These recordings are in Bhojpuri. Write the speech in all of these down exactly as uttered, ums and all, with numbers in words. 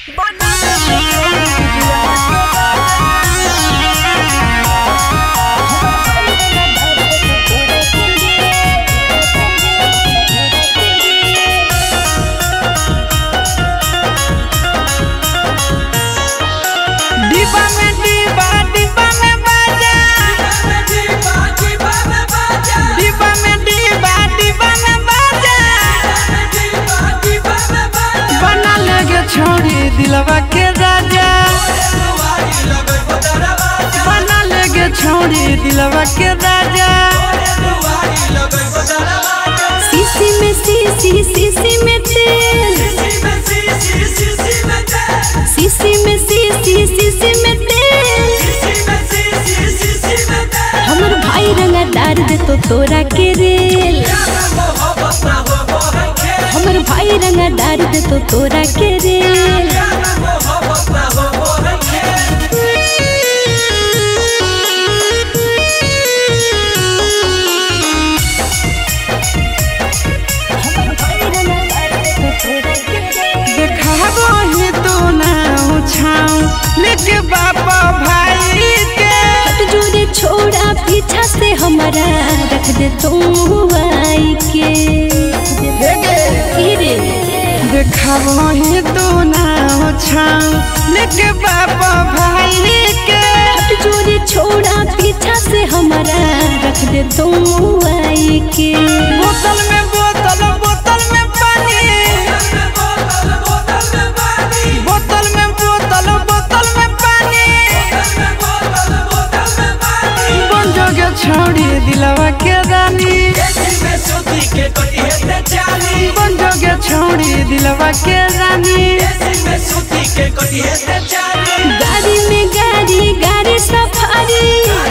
छोड़ी दिलवा के राजा बना लेगे छोड़ी दिलवा के राजा। सीसी में सीसी सीसी में तेल सीसी में सीसी सीसी में तेल हमर भाई रंगा डार दे तो तोरा के रेल हमर भाई रंगा डार दे तो तोरा के रेल। देखाबो ही तो ना उछाऊं लेके बापा भाई के हट जोरे छोड़ा पीछा से हमारा रख दे तू आई के देखाबो ही तो ना उछाऊं लेके बापा भाई के हट जोरे छोड़ा पीछा से हमारा रख दे तू आई के। बोतल में बोतल बोतल में पानी बोतल में बोतल बोतल में पानी बन जोगे छोड़ी दिलवा के रानी बन जोगे छोड़ी दिलवा के रानी। गाड़ी में गाड़ी गाड़ी सफारी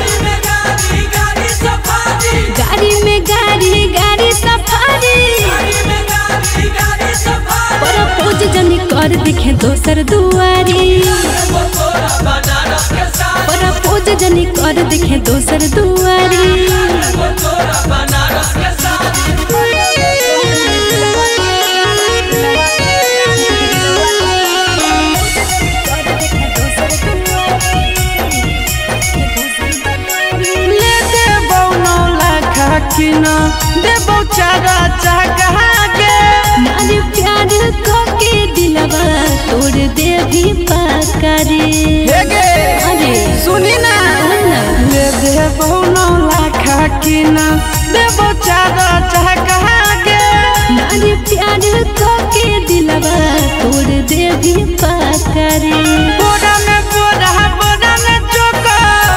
गाड़ी में गाड़ी गाड़ी सफारी पर पूज जनी कर दिखे दोसर दुआरी पर पूज जनी कर दिखे दोसर दुआरी। किना देबो चारा चाहा के नारी प्यार को के दिलवा तोड़ दे भी पाकारी अरे सुनी ना ले देबो नौ लाख किना देबो चारा चाहा के नारी प्यार को के दिलवा तोड़ दे भी पाकारी। बोरा में बोरा बोरा में चोका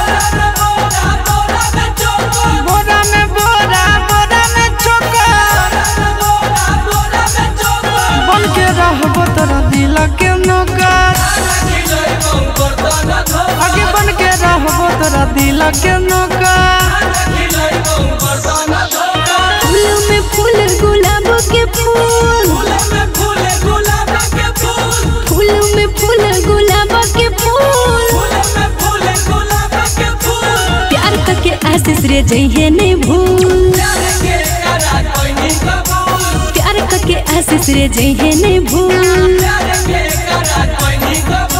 बोरा में बोरा बोरा में चोका बन के रहबो तोरा दिल के नौकर आगे बन के रहबो तोरा दिल के नौकर। फूल में फूल गुलाब के फूल फूल में फूल गुलाब के फूल प्यार करके आशीष रे जइहे नहीं भूल प्यार करके आशीष रे जइहे नहीं भूल।